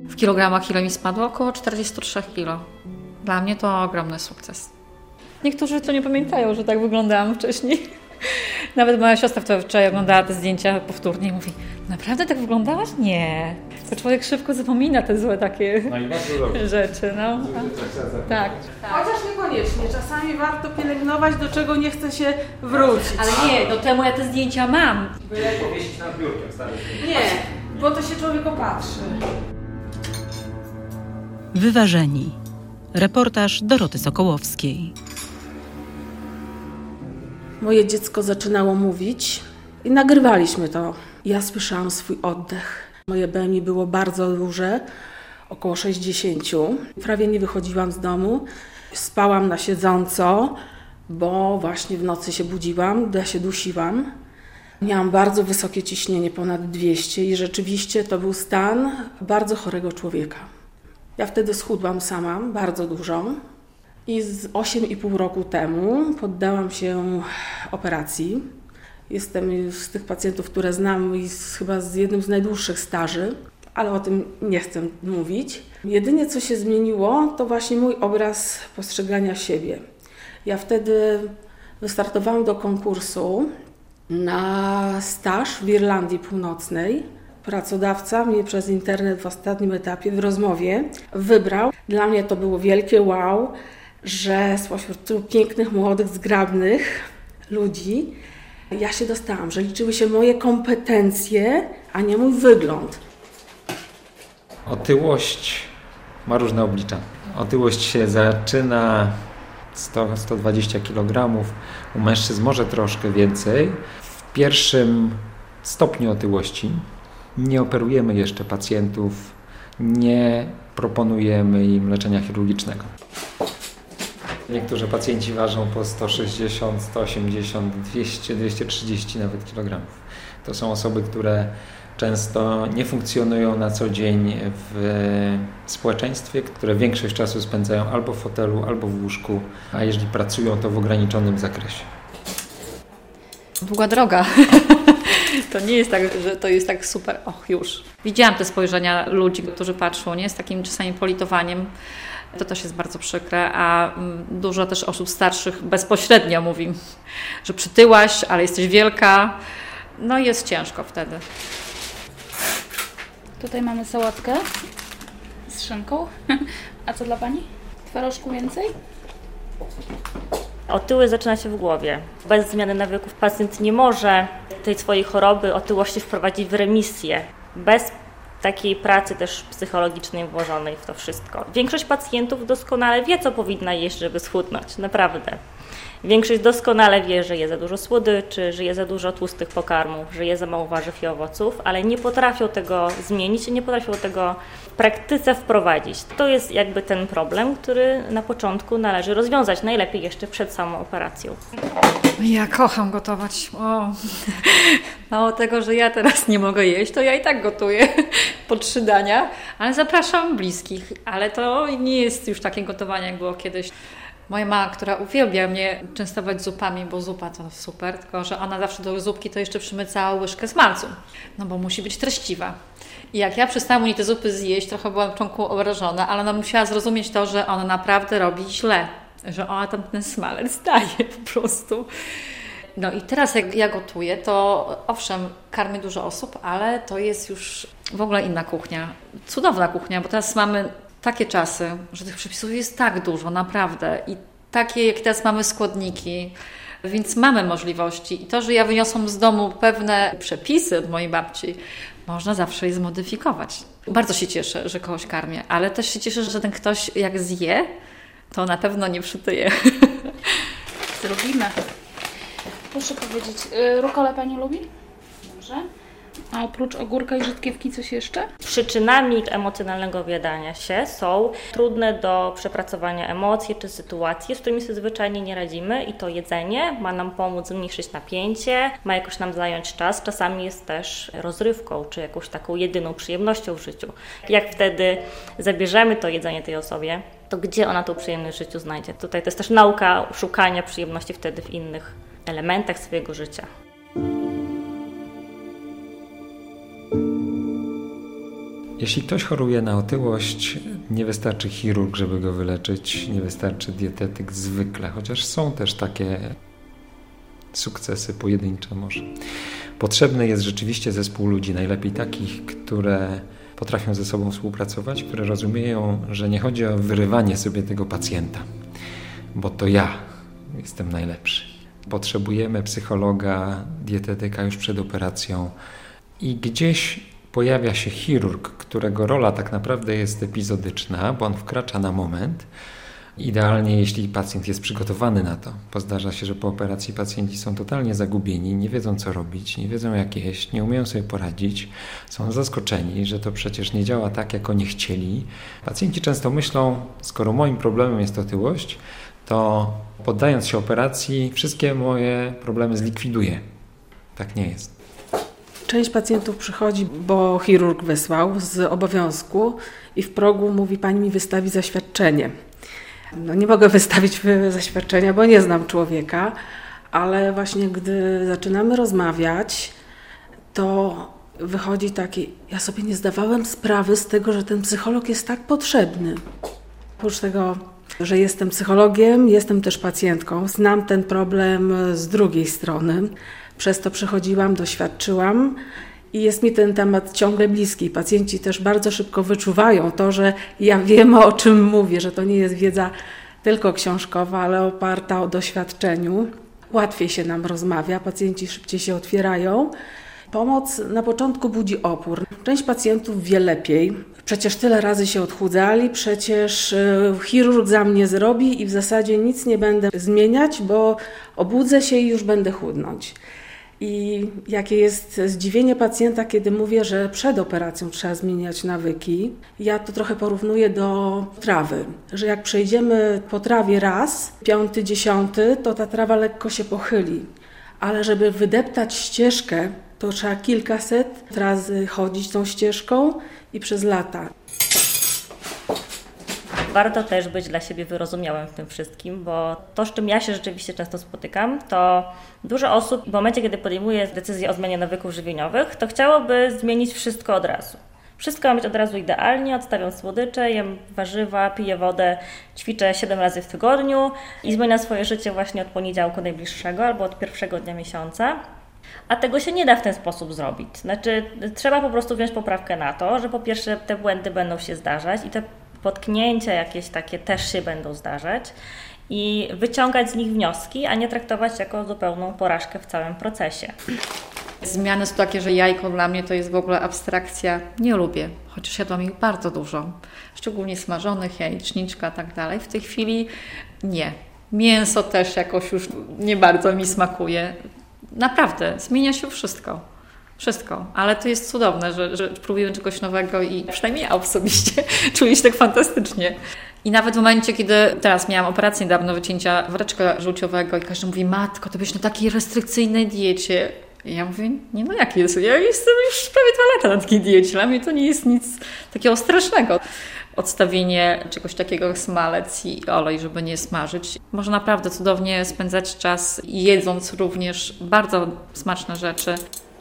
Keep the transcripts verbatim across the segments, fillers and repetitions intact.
W kilogramach ile mi spadło? Około czterdzieści trzy kilo. Dla mnie to ogromny sukces. Niektórzy to nie pamiętają, że tak wyglądałam wcześniej. Nawet moja siostra wczoraj oglądała te zdjęcia powtórnie i mówi: naprawdę tak wyglądałaś? Nie. To człowiek szybko zapomina te złe takie no i rzeczy. No. Tak. Chociaż niekoniecznie. Czasami warto pielęgnować, do czego nie chce się wrócić. Ale nie, do temu ja te zdjęcia mam. Byle powiesić nad biurkiem stary. Nie, bo to się człowiek opatrzy. Wyważeni. Reportaż Doroty Sokołowskiej. Moje dziecko zaczynało mówić i nagrywaliśmy to. Ja słyszałam swój oddech. Moje B M I było bardzo duże, około sześćdziesiąt. Prawie nie wychodziłam z domu. Spałam na siedząco, bo właśnie w nocy się budziłam, ja się dusiłam. Miałam bardzo wysokie ciśnienie, ponad dwieście i rzeczywiście to był stan bardzo chorego człowieka. Ja wtedy schudłam sama, bardzo dużo. I z osiem i pół roku temu poddałam się operacji. Jestem z tych pacjentów, które znam i z, chyba z jednym z najdłuższych staży, ale o tym nie chcę mówić. Jedynie co się zmieniło, to właśnie mój obraz postrzegania siebie. Ja wtedy wystartowałam do konkursu na staż w Irlandii Północnej. Pracodawca mnie przez internet w ostatnim etapie, w rozmowie, wybrał. Dla mnie to było wielkie wow, że spośród tylu pięknych, młodych, zgrabnych ludzi ja się dostałam, że liczyły się moje kompetencje, a nie mój wygląd. Otyłość ma różne oblicza. Otyłość się zaczyna sto do stu dwudziestu kilogramów, u mężczyzn może troszkę więcej. W pierwszym stopniu otyłości nie operujemy jeszcze pacjentów, nie proponujemy im leczenia chirurgicznego. Niektórzy pacjenci ważą po sto sześćdziesiąt, sto osiemdziesiąt, dwieście, dwieście trzydzieści nawet kilogramów. To są osoby, które często nie funkcjonują na co dzień w społeczeństwie, które większość czasu spędzają albo w fotelu, albo w łóżku, a jeżeli pracują, to w ograniczonym zakresie. Długa droga. To nie jest tak, że to jest tak super, och już. Widziałam te spojrzenia ludzi, którzy patrzą, nie, z takim czasami politowaniem. To też jest bardzo przykre, a dużo też osób starszych bezpośrednio mówi, że przytyłaś, ale jesteś wielka. No i jest ciężko wtedy. Tutaj mamy sałatkę z szynką. A co dla Pani? Twarożku więcej? Otyłość zaczyna się w głowie. Bez zmiany nawyków pacjent nie może tej swojej choroby, otyłości wprowadzić w remisję. Bez takiej pracy też psychologicznej włożonej w to wszystko. Większość pacjentów doskonale wie, co powinna jeść, żeby schudnąć. Naprawdę. Większość doskonale wie, że je za dużo słodyczy, że je za dużo tłustych pokarmów, że je za mało warzyw i owoców, ale nie potrafią tego zmienić i nie potrafią tego w praktyce wprowadzić. To jest jakby ten problem, który na początku należy rozwiązać, najlepiej jeszcze przed samą operacją. Ja kocham gotować. O. Mało tego, że ja teraz nie mogę jeść, to ja i tak gotuję po trzy dania, ale zapraszam bliskich. Ale to nie jest już takie gotowanie, jak było kiedyś. Moja mama, która uwielbia mnie częstować zupami, bo zupa to super, tylko że ona zawsze do zupki to jeszcze przymycała łyżkę smalcu, no bo musi być treściwa. I jak ja przestałam u niej te zupy zjeść, trochę byłam członką obrażona, ale ona musiała zrozumieć to, że ona naprawdę robi źle, że ona tam ten smalec daje po prostu. No i teraz jak ja gotuję, to owszem, karmię dużo osób, ale to jest już w ogóle inna kuchnia. Cudowna kuchnia, bo teraz mamy takie czasy, że tych przepisów jest tak dużo, naprawdę. I takie, jak teraz mamy składniki, więc mamy możliwości. I to, że ja wyniosłam z domu pewne przepisy od mojej babci, można zawsze je zmodyfikować. Bardzo się cieszę, że kogoś karmię, ale też się cieszę, że ten ktoś jak zje, to na pewno nie przytyje. Zrobimy. Proszę powiedzieć, rukolę Pani lubi? Dobrze. A oprócz ogórka i rzodkiewki coś jeszcze? Przyczynami emocjonalnego objadania się są trudne do przepracowania emocje czy sytuacje, z którymi sobie zwyczajnie nie radzimy i to jedzenie ma nam pomóc zmniejszyć napięcie, ma jakoś nam zająć czas, czasami jest też rozrywką czy jakąś taką jedyną przyjemnością w życiu. Jak wtedy zabierzemy to jedzenie tej osobie, to gdzie ona tą przyjemność w życiu znajdzie? Tutaj to jest też nauka szukania przyjemności wtedy w innych elementach swojego życia. Jeśli ktoś choruje na otyłość, nie wystarczy chirurg, żeby go wyleczyć, nie wystarczy dietetyk zwykle, chociaż są też takie sukcesy pojedyncze może. Potrzebny jest rzeczywiście zespół ludzi, najlepiej takich, które potrafią ze sobą współpracować, które rozumieją, że nie chodzi o wyrywanie sobie tego pacjenta, bo to ja jestem najlepszy. Potrzebujemy psychologa, dietetyka już przed operacją i gdzieś pojawia się chirurg, którego rola tak naprawdę jest epizodyczna, bo on wkracza na moment. Idealnie, jeśli pacjent jest przygotowany na to, bo zdarza się, że po operacji pacjenci są totalnie zagubieni, nie wiedzą co robić, nie wiedzą jak jeść, nie umieją sobie poradzić, są zaskoczeni, że to przecież nie działa tak, jak oni chcieli. Pacjenci często myślą, skoro moim problemem jest otyłość, to poddając się operacji wszystkie moje problemy zlikwiduję. Tak nie jest. Część pacjentów przychodzi, bo chirurg wysłał z obowiązku i w progu mówi: pani mi wystawi zaświadczenie. No nie mogę wystawić zaświadczenia, bo nie znam człowieka, ale właśnie gdy zaczynamy rozmawiać, to wychodzi taki: ja sobie nie zdawałem sprawy z tego, że ten psycholog jest tak potrzebny. Oprócz tego, że jestem psychologiem, jestem też pacjentką, znam ten problem z drugiej strony. Przez to przechodziłam, doświadczyłam i jest mi ten temat ciągle bliski. Pacjenci też bardzo szybko wyczuwają to, że ja wiem, o czym mówię, że to nie jest wiedza tylko książkowa, ale oparta o doświadczeniu. Łatwiej się nam rozmawia, pacjenci szybciej się otwierają. Pomoc na początku budzi opór. Część pacjentów wie lepiej. Przecież tyle razy się odchudzali, przecież chirurg za mnie zrobi i w zasadzie nic nie będę zmieniać, bo obudzę się i już będę chudnąć. I jakie jest zdziwienie pacjenta, kiedy mówię, że przed operacją trzeba zmieniać nawyki. Ja to trochę porównuję do trawy, że jak przejdziemy po trawie raz, piąty, dziesiąty, to ta trawa lekko się pochyli. Ale żeby wydeptać ścieżkę, to trzeba kilkaset razy chodzić tą ścieżką i przez lata. Warto też być dla siebie wyrozumiałym w tym wszystkim, bo to, z czym ja się rzeczywiście często spotykam, to dużo osób w momencie, kiedy podejmuje decyzję o zmianie nawyków żywieniowych, to chciałoby zmienić wszystko od razu. Wszystko ma być od razu idealnie, odstawiam słodycze, jem warzywa, piję wodę, ćwiczę siedem razy w tygodniu i zmieniam swoje życie właśnie od poniedziałku najbliższego albo od pierwszego dnia miesiąca. A tego się nie da w ten sposób zrobić. Znaczy, trzeba po prostu wziąć poprawkę na to, że po pierwsze te błędy będą się zdarzać i te potknięcia jakieś takie też się będą zdarzać i wyciągać z nich wnioski, a nie traktować jako zupełną porażkę w całym procesie. Zmiany są takie, że jajko dla mnie to jest w ogóle abstrakcja. Nie lubię, chociaż jadłam ich bardzo dużo. Szczególnie smażonych, jajeczniczka i tak dalej. W tej chwili nie. Mięso też jakoś już nie bardzo mi smakuje. Naprawdę, zmienia się wszystko. Wszystko, ale to jest cudowne, że, że próbujemy czegoś nowego i przynajmniej ja osobiście czuję się tak fantastycznie. I nawet w momencie, kiedy teraz miałam operację niedawno wycięcia woreczka żółciowego i każdy mówi: matko, to byś na takiej restrykcyjnej diecie. I ja mówię: nie no jak jest? Ja jestem już prawie dwa lata na takiej diecie, dla mnie to nie jest nic takiego strasznego. Odstawienie czegoś takiego jak smalec i olej, żeby nie smażyć. Można naprawdę cudownie spędzać czas jedząc również bardzo smaczne rzeczy.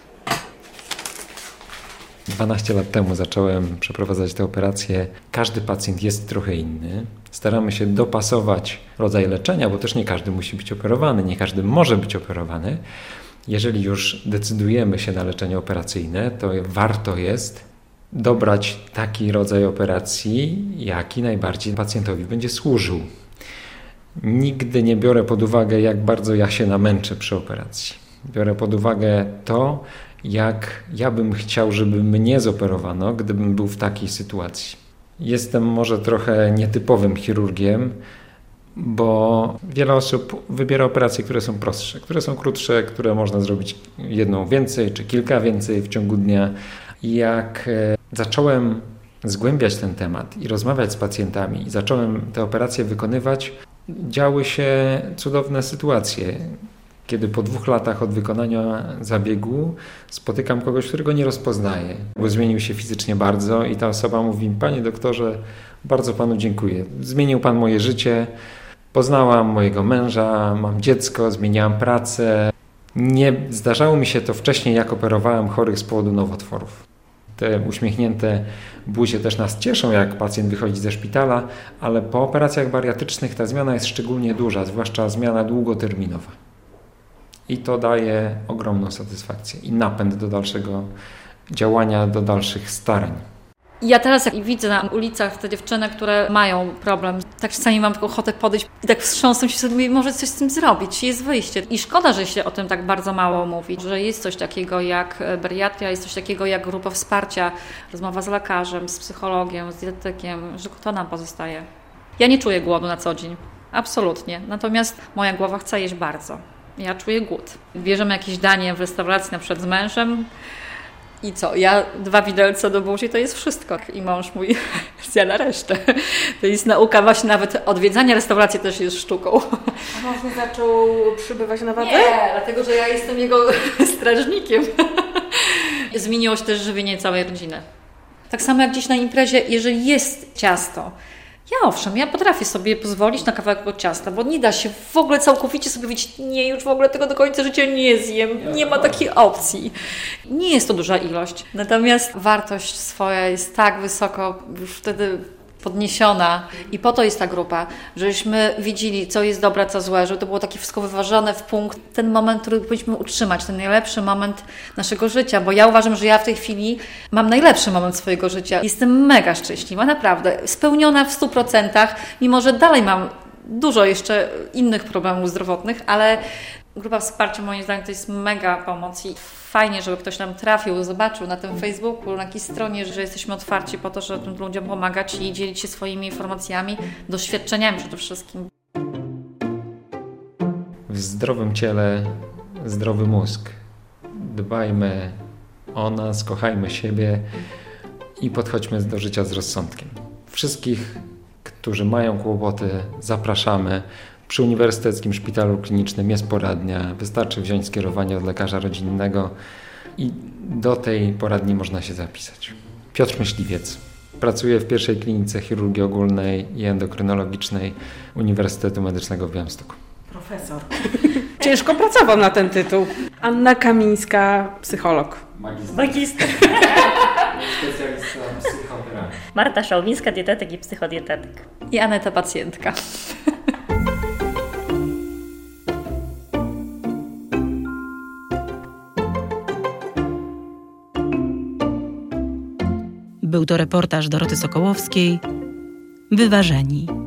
dwanaście lat temu zacząłem przeprowadzać te operacje. Każdy pacjent jest trochę inny. Staramy się dopasować rodzaj leczenia, bo też nie każdy musi być operowany, nie każdy może być operowany. Jeżeli już decydujemy się na leczenie operacyjne, to warto jest dobrać taki rodzaj operacji, jaki najbardziej pacjentowi będzie służył. Nigdy nie biorę pod uwagę, jak bardzo ja się namęczę przy operacji. Biorę pod uwagę to, jak ja bym chciał, żeby mnie zoperowano, gdybym był w takiej sytuacji. Jestem może trochę nietypowym chirurgiem, bo wiele osób wybiera operacje, które są prostsze, które są krótsze, które można zrobić jedną więcej czy kilka więcej w ciągu dnia. Jak zacząłem zgłębiać ten temat i rozmawiać z pacjentami i zacząłem te operacje wykonywać, działy się cudowne sytuacje. Kiedy po dwóch latach od wykonania zabiegu spotykam kogoś, którego nie rozpoznaję, bo zmienił się fizycznie bardzo i ta osoba mówi: panie doktorze, bardzo panu dziękuję. Zmienił pan moje życie, poznałam mojego męża, mam dziecko, zmieniałam pracę. Nie zdarzało mi się to wcześniej, jak operowałem chorych z powodu nowotworów. Te uśmiechnięte buzie też nas cieszą, jak pacjent wychodzi ze szpitala, ale po operacjach bariatrycznych ta zmiana jest szczególnie duża, zwłaszcza zmiana długoterminowa. I to daje ogromną satysfakcję i napęd do dalszego działania, do dalszych starań. Ja teraz jak widzę na ulicach te dziewczyny, które mają problem, tak czasami mam taką ochotę podejść i tak wstrząsnąć się sobie, może coś z tym zrobić, jest wyjście. I szkoda, że się o tym tak bardzo mało mówi, że jest coś takiego jak bariatria, jest coś takiego jak grupa wsparcia, rozmowa z lekarzem, z psychologiem, z dietetykiem, że to nam pozostaje. Ja nie czuję głodu na co dzień, absolutnie, natomiast moja głowa chce jeść bardzo. Ja czuję głód. Bierzemy jakieś danie w restauracji na przykład z mężem, i co? Ja dwa widelce do buzi to jest wszystko. I mąż mój zjada resztę. To jest nauka właśnie nawet odwiedzania restauracji też jest sztuką. A mąż nie zaczął przybywać na wadze? Nie, dlatego że ja jestem jego strażnikiem. Zmieniło się też żywienie całej rodziny. Tak samo jak gdzieś na imprezie, jeżeli jest ciasto, ja owszem, ja potrafię sobie pozwolić na kawałek ciasta, bo nie da się w ogóle całkowicie sobie powiedzieć, nie, już w ogóle tego do końca życia nie zjem, nie ma takiej opcji. Nie jest to duża ilość, natomiast wartość swoja jest tak wysoko już wtedy podniesiona i po to jest ta grupa, żebyśmy widzieli, co jest dobre, co złe, żeby to było takie wszystko wyważone w punkt, ten moment, który powinniśmy utrzymać, ten najlepszy moment naszego życia, bo ja uważam, że ja w tej chwili mam najlepszy moment swojego życia. Jestem mega szczęśliwa, naprawdę, spełniona w stu procentach, mimo że dalej mam dużo jeszcze innych problemów zdrowotnych, ale grupa wsparcia moim zdaniem to jest mega pomoc i fajnie, żeby ktoś nam trafił, zobaczył na tym Facebooku, na jakiejś stronie, że jesteśmy otwarci po to, żeby tym ludziom pomagać i dzielić się swoimi informacjami, doświadczeniami przede wszystkim. W zdrowym ciele zdrowy mózg. Dbajmy o nas, kochajmy siebie i podchodźmy do życia z rozsądkiem. Wszystkich, którzy mają kłopoty, zapraszamy. Przy Uniwersyteckim Szpitalu Klinicznym jest poradnia, wystarczy wziąć skierowanie od lekarza rodzinnego i do tej poradni można się zapisać. Piotr Myśliwiec. Pracuję w pierwszej klinice chirurgii ogólnej i endokrynologicznej Uniwersytetu Medycznego w Białymstoku. Profesor. Ciężko pracował na ten tytuł. Anna Kamińska, psycholog. Magister. Magister. Specjalista psychoterapii. Marta Szałwińska, dietetyk i psychodietetyk. I Aneta pacjentka. Był to reportaż Doroty Sokołowskiej. Wyważeni.